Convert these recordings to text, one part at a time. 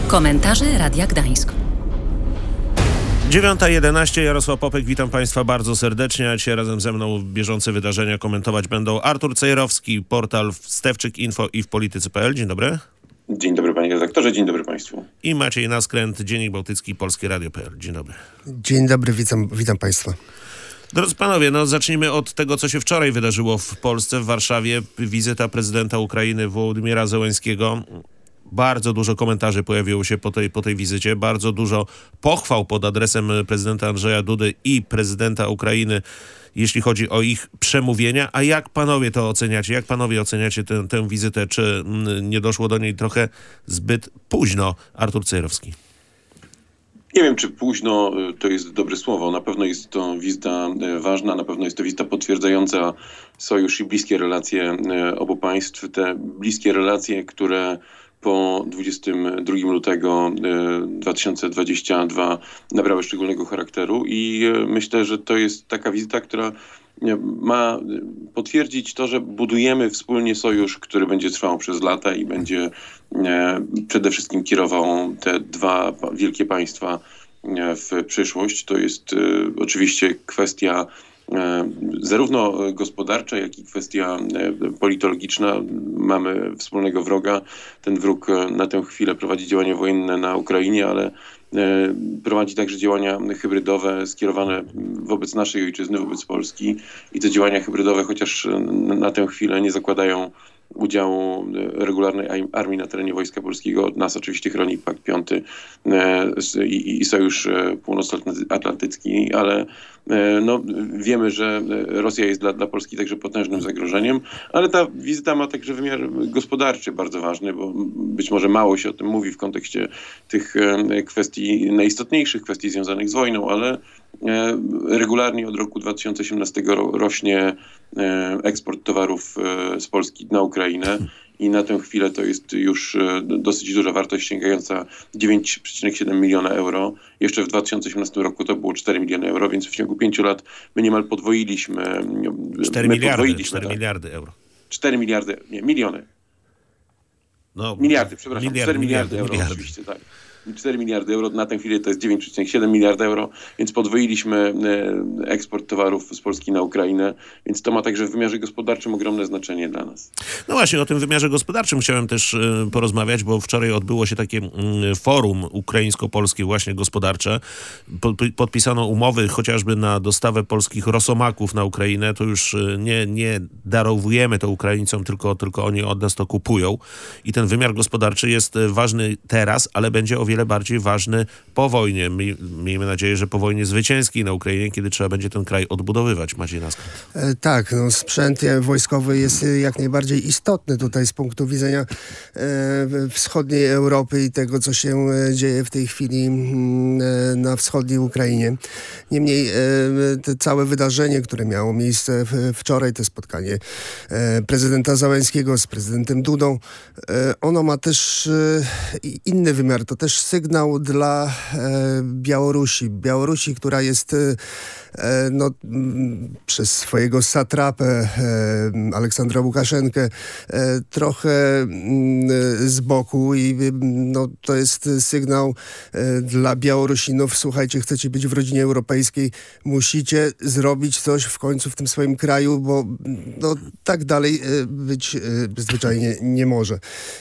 Komentarze Radia Gdańsk. 9:11, Jarosław Popek, witam Państwa bardzo serdecznie. A dzisiaj razem ze mną bieżące wydarzenia komentować będą Artur Cejrowski, portal Stefczyk Info i w Polityce.pl. Dzień dobry. Dzień dobry panie redaktorze, dzień dobry państwu. I Maciej Naskręt, Dziennik Bałtycki, Polskie Radio.pl. Dzień dobry. Dzień dobry, witam Państwa. Drodzy panowie, zacznijmy od tego, co się wczoraj wydarzyło w Polsce, w Warszawie. Wizyta prezydenta Ukrainy Wołodymyra Zełenskiego. Bardzo dużo komentarzy pojawiło się po tej wizycie, bardzo dużo pochwał pod adresem prezydenta Andrzeja Dudy i prezydenta Ukrainy, jeśli chodzi o ich przemówienia. A jak panowie to oceniacie? Jak panowie oceniacie tę wizytę? Czy nie doszło do niej trochę zbyt późno? Artur Cejrowski. Nie wiem, czy późno to jest dobre słowo. Na pewno jest to wizyta ważna, na pewno jest to wizyta potwierdzająca sojusz i bliskie relacje obu państw. Te bliskie relacje, które po 22 lutego 2022 nabrały szczególnego charakteru i myślę, że to jest taka wizyta, która ma potwierdzić to, że budujemy wspólnie sojusz, który będzie trwał przez lata i będzie przede wszystkim kierował te dwa wielkie państwa w przyszłość. To jest oczywiście kwestia zarówno gospodarcza, jak i kwestia politologiczna. Mamy wspólnego wroga. Ten wróg na tę chwilę prowadzi działania wojenne na Ukrainie, ale prowadzi także działania hybrydowe skierowane wobec naszej ojczyzny, wobec Polski. I te działania hybrydowe, chociaż na tę chwilę nie zakładają udziału regularnej armii na terenie Wojska Polskiego. Nas oczywiście chroni Pakt Piąty i Sojusz Północnoatlantycki, ale wiemy, że Rosja jest dla Polski także potężnym zagrożeniem, ale ta wizyta ma także wymiar gospodarczy bardzo ważny, bo być może mało się o tym mówi w kontekście tych kwestii, najistotniejszych kwestii związanych z wojną, ale regularnie od roku 2018 rośnie eksport towarów z Polski na Ukrainę i na tę chwilę to jest już dosyć duża wartość sięgająca 9,7 miliona euro. Jeszcze w 2018 roku to było 4 miliony euro, więc w ciągu 5 lat my niemal podwoiliśmy. 4 miliardy euro. 4 miliardy, nie, miliony. Miliardy, przepraszam. 4 miliardy euro oczywiście, tak. 4 miliardy euro, na tę chwilę to jest 9,7 miliarda euro, więc podwoiliśmy eksport towarów z Polski na Ukrainę, więc to ma także w wymiarze gospodarczym ogromne znaczenie dla nas. No właśnie, o tym wymiarze gospodarczym chciałem też porozmawiać, bo wczoraj odbyło się takie forum ukraińsko-polskie właśnie gospodarcze. Podpisano umowy chociażby na dostawę polskich rosomaków na Ukrainę. To już nie darowujemy to Ukraińcom, tylko oni od nas to kupują. I ten wymiar gospodarczy jest ważny teraz, ale będzie o wiele bardziej ważny po wojnie. Miejmy nadzieję, że po wojnie zwycięskiej na Ukrainie, kiedy trzeba będzie ten kraj odbudowywać. Maciej Naskręt. Tak, sprzęt wojskowy jest jak najbardziej istotny tutaj z punktu widzenia wschodniej Europy i tego, co się dzieje w tej chwili na wschodniej Ukrainie. Niemniej te całe wydarzenie, które miało miejsce wczoraj, to spotkanie prezydenta Zełenskiego z prezydentem Dudą, ono ma też inny wymiar. To też sygnał dla Białorusi, która jest przez swojego satrapę Aleksandra Łukaszenkę trochę z boku i to jest sygnał dla Białorusinów. Słuchajcie, chcecie być w rodzinie europejskiej, musicie zrobić coś w końcu w tym swoim kraju, bo tak dalej być zwyczajnie nie może.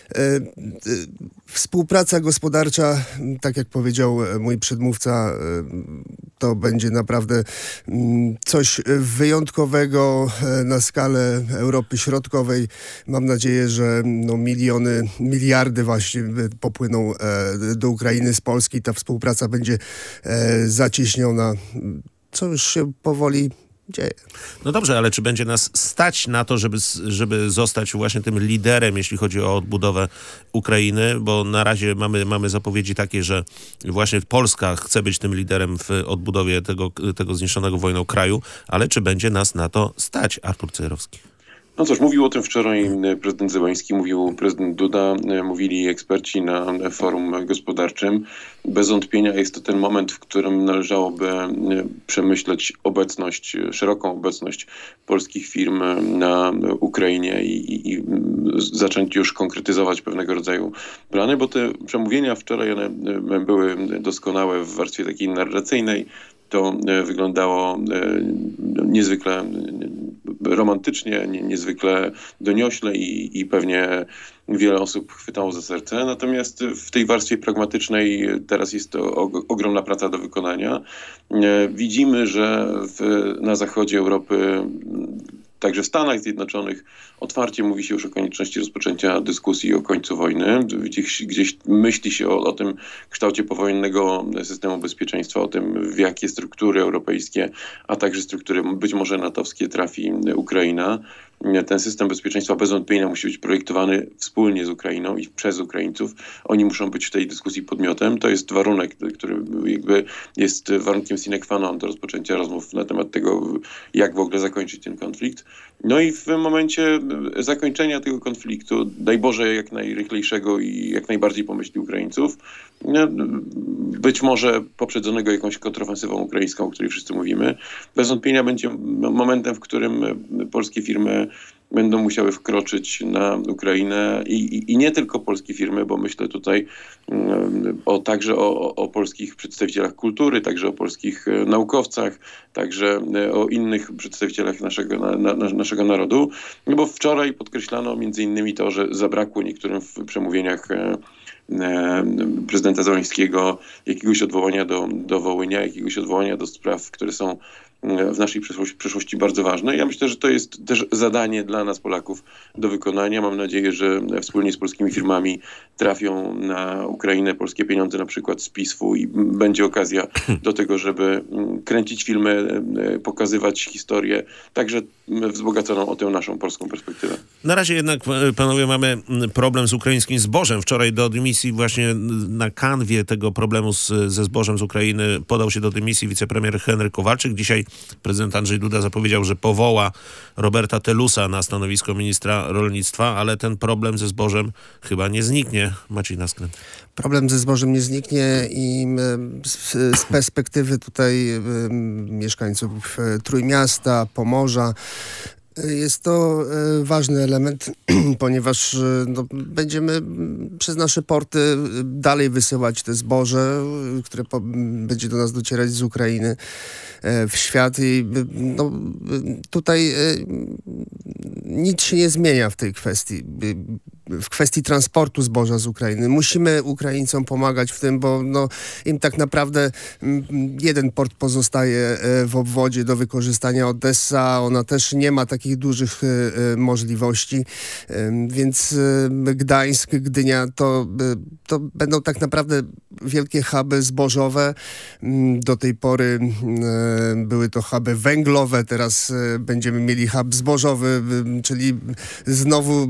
Współpraca gospodarcza, tak jak powiedział mój przedmówca, to będzie naprawdę coś wyjątkowego na skalę Europy Środkowej. Mam nadzieję, że miliardy właśnie popłyną do Ukrainy z Polski. Ta współpraca będzie zacieśniona, co już się powoli dzieje. No dobrze, ale czy będzie nas stać na to, żeby zostać właśnie tym liderem, jeśli chodzi o odbudowę Ukrainy? Bo na razie mamy zapowiedzi takie, że właśnie Polska chce być tym liderem w odbudowie tego zniszczonego wojną kraju, ale czy będzie nas na to stać, Artur Cejrowski? No cóż, mówił o tym wczoraj prezydent Zełenski, mówił prezydent Duda, mówili eksperci na forum gospodarczym. Bez wątpienia jest to ten moment, w którym należałoby przemyśleć szeroką obecność polskich firm na Ukrainie i zacząć już konkretyzować pewnego rodzaju plany, bo te przemówienia wczoraj one były doskonałe w warstwie takiej narracyjnej. To wyglądało niezwykle romantycznie, niezwykle doniośle i pewnie wiele osób chwytało za serce. Natomiast w tej warstwie pragmatycznej teraz jest to ogromna praca do wykonania. Widzimy, że na zachodzie Europy, także w Stanach Zjednoczonych, otwarcie mówi się już o konieczności rozpoczęcia dyskusji o końcu wojny. Gdzieś myśli się o tym kształcie powojennego systemu bezpieczeństwa, o tym, w jakie struktury europejskie, a także struktury być może natowskie trafi Ukraina. Ten system bezpieczeństwa bez wątpienia musi być projektowany wspólnie z Ukrainą i przez Ukraińców. Oni muszą być w tej dyskusji podmiotem. To jest warunek, który jakby jest warunkiem sine qua non do rozpoczęcia rozmów na temat tego, jak w ogóle zakończyć ten konflikt. No i w momencie zakończenia tego konfliktu, daj Boże jak najrychlejszego i jak najbardziej po myśli Ukraińców, być może poprzedzonego jakąś kontrofensywą ukraińską, o której wszyscy mówimy, bez wątpienia będzie momentem, w którym polskie firmy będą musiały wkroczyć na Ukrainę i nie tylko polskie firmy, bo myślę tutaj także o polskich przedstawicielach kultury, także o polskich naukowcach, także o innych przedstawicielach naszego narodu. No bo wczoraj podkreślano między innymi to, że zabrakło niektórym w przemówieniach prezydenta Zełenskiego jakiegoś odwołania do Wołynia, jakiegoś odwołania do spraw, które są w naszej przyszłości bardzo ważne. Ja myślę, że to jest też zadanie dla nas, Polaków, do wykonania. Mam nadzieję, że wspólnie z polskimi firmami trafią na Ukrainę polskie pieniądze, na przykład z PISF-u i będzie okazja do tego, żeby kręcić filmy, pokazywać historię, także wzbogaconą o tę naszą polską perspektywę. Na razie jednak, panowie, mamy problem z ukraińskim zbożem. Wczoraj do dymisji właśnie na kanwie tego problemu ze zbożem z Ukrainy podał się do dymisji wicepremier Henryk Kowalczyk. Dzisiaj prezydent Andrzej Duda zapowiedział, że powoła Roberta Telusa na stanowisko ministra rolnictwa, ale ten problem ze zbożem chyba nie zniknie. Maciej Naskręt. Problem ze zbożem nie zniknie i z perspektywy tutaj mieszkańców Trójmiasta, Pomorza, jest to ważny element, ponieważ będziemy przez nasze porty dalej wysyłać te zboże, które będzie do nas docierać z Ukrainy w świat i tutaj nic się nie zmienia w tej kwestii. W kwestii transportu zboża z Ukrainy. Musimy Ukraińcom pomagać w tym, bo im tak naprawdę jeden port pozostaje w obwodzie do wykorzystania, Odessa. Ona też nie ma takich dużych możliwości, więc Gdańsk, Gdynia to będą tak naprawdę wielkie huby zbożowe. Do tej pory były to huby węglowe, teraz będziemy mieli hub zbożowy, czyli znowu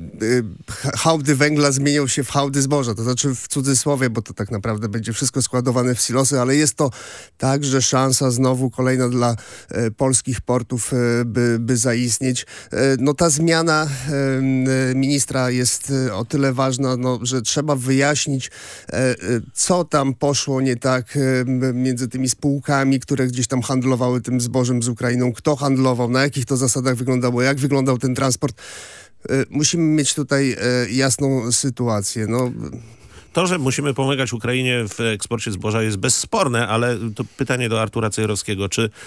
hałdy węgla zmienią się w hałdy zboża. To znaczy w cudzysłowie, bo to tak naprawdę będzie wszystko składowane w silosy, ale jest to także szansa znowu kolejna dla polskich portów, by zaistnieć. Ta zmiana ministra jest o tyle ważna, że trzeba wyjaśnić, co tam poszło nie tak między tymi spółkami, które gdzieś tam handlowały tym zbożem z Ukrainą, kto handlował, na jakich to zasadach wyglądało, jak wyglądał ten transport. Musimy mieć tutaj jasną sytuację. To, że musimy pomagać Ukrainie w eksporcie zboża jest bezsporne, ale to pytanie do Artura Cejrowskiego.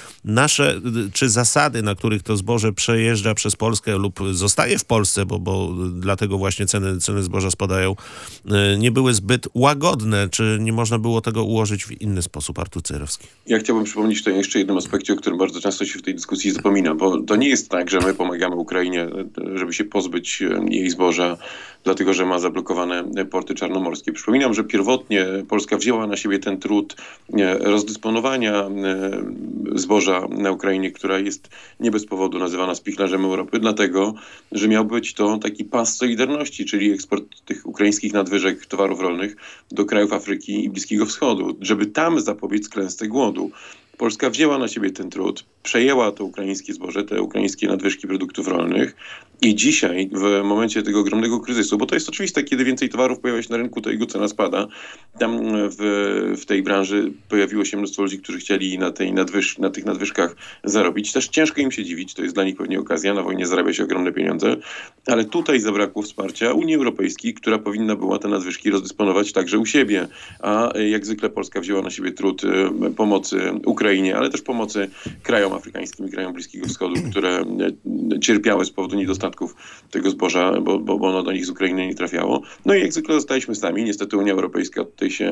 Czy zasady, na których to zboże przejeżdża przez Polskę lub zostaje w Polsce, bo dlatego właśnie ceny zboża spadają, nie były zbyt łagodne? Czy nie można było tego ułożyć w inny sposób? Artur Cejrowski. Ja chciałbym przypomnieć tutaj jeszcze jednym aspekcie, o którym bardzo często się w tej dyskusji zapomina, bo to nie jest tak, że my pomagamy Ukrainie, żeby się pozbyć jej zboża, dlatego że ma zablokowane porty czarnomorskie. Przypominam, że pierwotnie Polska wzięła na siebie ten trud rozdysponowania zboża na Ukrainie, która jest nie bez powodu nazywana spichlerzem Europy, dlatego, że miał być to taki pas solidarności, czyli eksport tych ukraińskich nadwyżek towarów rolnych do krajów Afryki i Bliskiego Wschodu, żeby tam zapobiec klęsce głodu. Polska wzięła na siebie ten trud, przejęła to ukraińskie zboże, te ukraińskie nadwyżki produktów rolnych i dzisiaj w momencie tego ogromnego kryzysu, bo to jest oczywiste, kiedy więcej towarów pojawia się na rynku, to jego cena spada. Tam w tej branży pojawiło się mnóstwo ludzi, którzy chcieli na tych nadwyżkach zarobić. Też ciężko im się dziwić, to jest dla nich pewnie okazja, na wojnie zarabia się ogromne pieniądze, ale tutaj zabrakło wsparcia Unii Europejskiej, która powinna była te nadwyżki rozdysponować także u siebie. A jak zwykle Polska wzięła na siebie trud pomocy Ukrainie, ale też pomocy krajom afrykańskim i krajom Bliskiego Wschodu, które cierpiały z powodu niedostatków tego zboża, bo ono do nich z Ukrainy nie trafiało. No i jak zwykle zostaliśmy sami. Niestety Unia Europejska tutaj się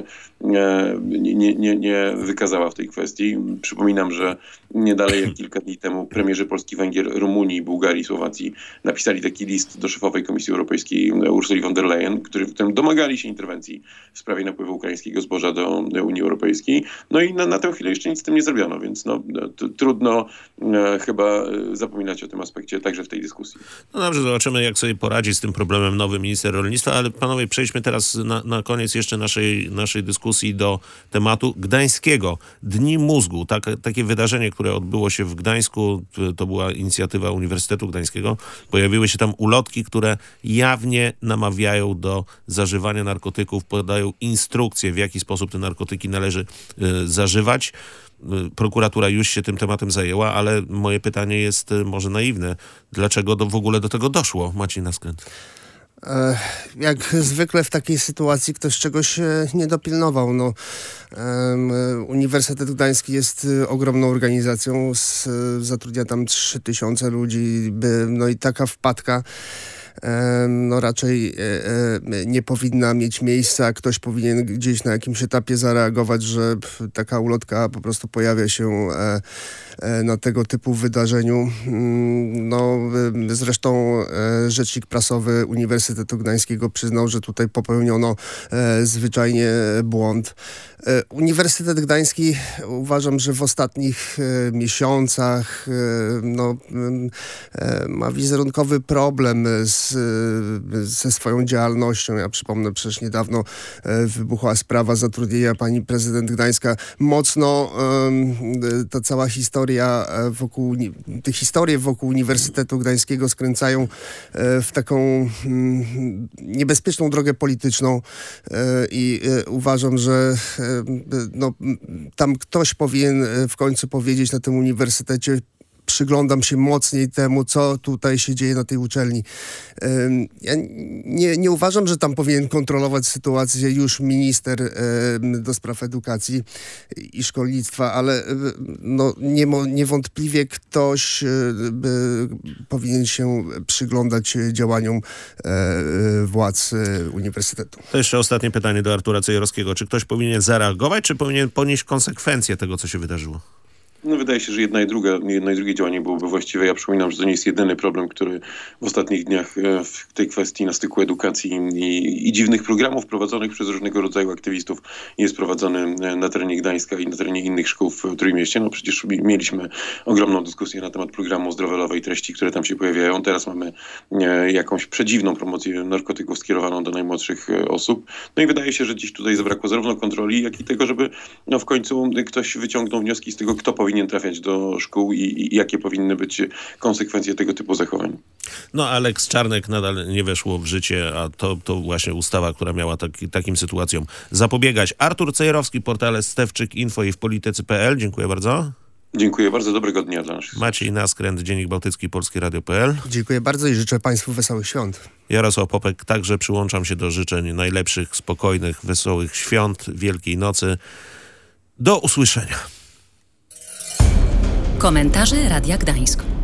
nie wykazała w tej kwestii. Przypominam, że nie dalej jak kilka dni temu premierzy Polski, Węgier, Rumunii, Bułgarii, Słowacji napisali taki list do szefowej Komisji Europejskiej Ursuli von der Leyen, w którym domagali się interwencji w sprawie napływu ukraińskiego zboża do Unii Europejskiej. No i na tę chwilę jeszcze nic z tym nie zrobiono, więc trudno chyba zapominać o tym aspekcie także w tej dyskusji. No dobrze, zobaczymy, jak sobie poradzi z tym problemem nowy minister rolnictwa, ale panowie, przejdźmy teraz na koniec jeszcze naszej dyskusji do tematu gdańskiego. Dni Mózgu, takie wydarzenie, które odbyło się w Gdańsku, to była inicjatywa Uniwersytetu Gdańskiego. Pojawiły się tam ulotki, które jawnie namawiają do zażywania narkotyków, podają instrukcje, w jaki sposób te narkotyki należy zażywać. Prokuratura już się tym tematem zajęła, ale moje pytanie jest może naiwne. Dlaczego w ogóle do tego doszło, Maciej Naskręt? Jak zwykle w takiej sytuacji ktoś czegoś nie dopilnował. Uniwersytet Gdański jest ogromną organizacją, zatrudnia tam 3000 ludzi, i taka wpadka raczej nie powinna mieć miejsca. Ktoś powinien gdzieś na jakimś etapie zareagować, że taka ulotka po prostu pojawia się na tego typu wydarzeniu. Zresztą rzecznik prasowy Uniwersytetu Gdańskiego przyznał, że tutaj popełniono zwyczajnie błąd. Uniwersytet Gdański, uważam, że w ostatnich miesiącach ma wizerunkowy problem ze swoją działalnością. Ja przypomnę, przecież niedawno wybuchła sprawa zatrudnienia pani prezydent Gdańska. Mocno ta cała historia te historie wokół Uniwersytetu Gdańskiego skręcają w taką niebezpieczną drogę polityczną i uważam, że tam ktoś powinien w końcu powiedzieć na tym uniwersytecie: przyglądam się mocniej temu, co tutaj się dzieje na tej uczelni. Ja nie uważam, że tam powinien kontrolować sytuację już minister do spraw edukacji i szkolnictwa, ale niewątpliwie ktoś powinien się przyglądać działaniom władz uniwersytetu. To jeszcze ostatnie pytanie do Artura Cejerowskiego. Czy ktoś powinien zareagować, czy powinien ponieść konsekwencje tego, co się wydarzyło? Wydaje się, że jedno i drugie działanie byłoby właściwe. Ja przypominam, że to nie jest jedyny problem, który w ostatnich dniach w tej kwestii na styku edukacji i dziwnych programów prowadzonych przez różnego rodzaju aktywistów jest prowadzony na terenie Gdańska i na terenie innych szkół w Trójmieście. Przecież mieliśmy ogromną dyskusję na temat programu Zdrowelowej, treści, które tam się pojawiają. Teraz mamy jakąś przedziwną promocję narkotyków skierowaną do najmłodszych osób. I wydaje się, że dziś tutaj zabrakło zarówno kontroli, jak i tego, żeby w końcu ktoś wyciągnął wnioski z tego, kto powinien trafiać do szkół i jakie powinny być konsekwencje tego typu zachowań. Lex Czarnek nadal nie weszło w życie, a to właśnie ustawa, która miała takim sytuacjom zapobiegać. Artur Cejerowski, portale Stefczyk.info i w politycy.pl. Dziękuję bardzo. Dziękuję bardzo. Dobrego dnia dla nas. Maciej Naskręt, Dziennik Bałtycki, Polskie Radio.pl. Dziękuję bardzo i życzę Państwu wesołych świąt. Jarosław Popek, także przyłączam się do życzeń najlepszych, spokojnych, wesołych świąt, Wielkiej Nocy. Do usłyszenia. Komentarze Radia Gdańsk.